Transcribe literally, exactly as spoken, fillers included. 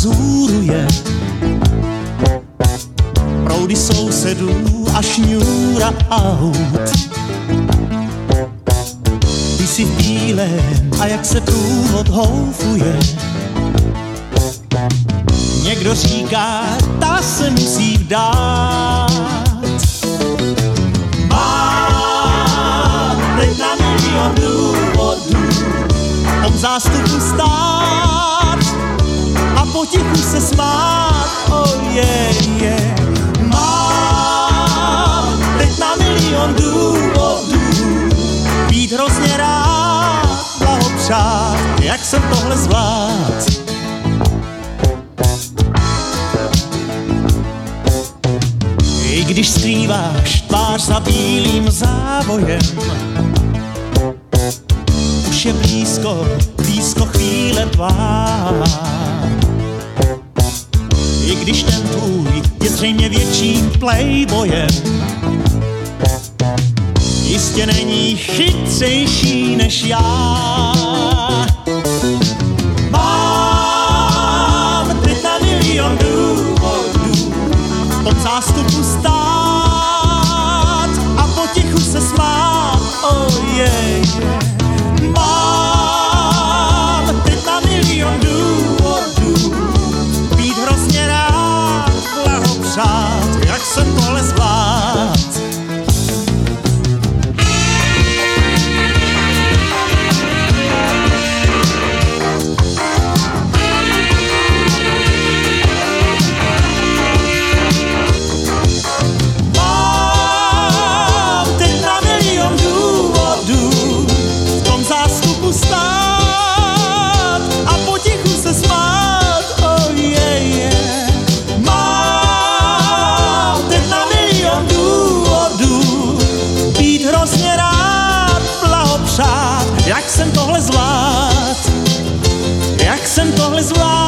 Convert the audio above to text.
pazuruje. Proudy sousedů a šňůra aut. Ty jsi v bílém a jak se průvod houfuje. Někdo říká, ta se musí vdát. Mám teď na milion důvodů om zástupu stát a potichu se smát, oh yeah, yeah. Mám teď na milion důvodů být hrozně rád, blahopřát, jak jsem tohle zvlád. I když skrýváš tvář za bílým závojem, už je blízko, blízko chvíle tvá. I když ten tvůj je zřejmě větším playboyem, jistě není chytřejší než já. Mám teď na milion důvodů v tom zástupu stát a potichu se smát, oh yeah, yeah. Mám teď na milion důvodů být hrozně rád, blahopřát, jak jsem tohle zvlád. Jak jsem tohle zvlád, jak jsem tohle zvlád.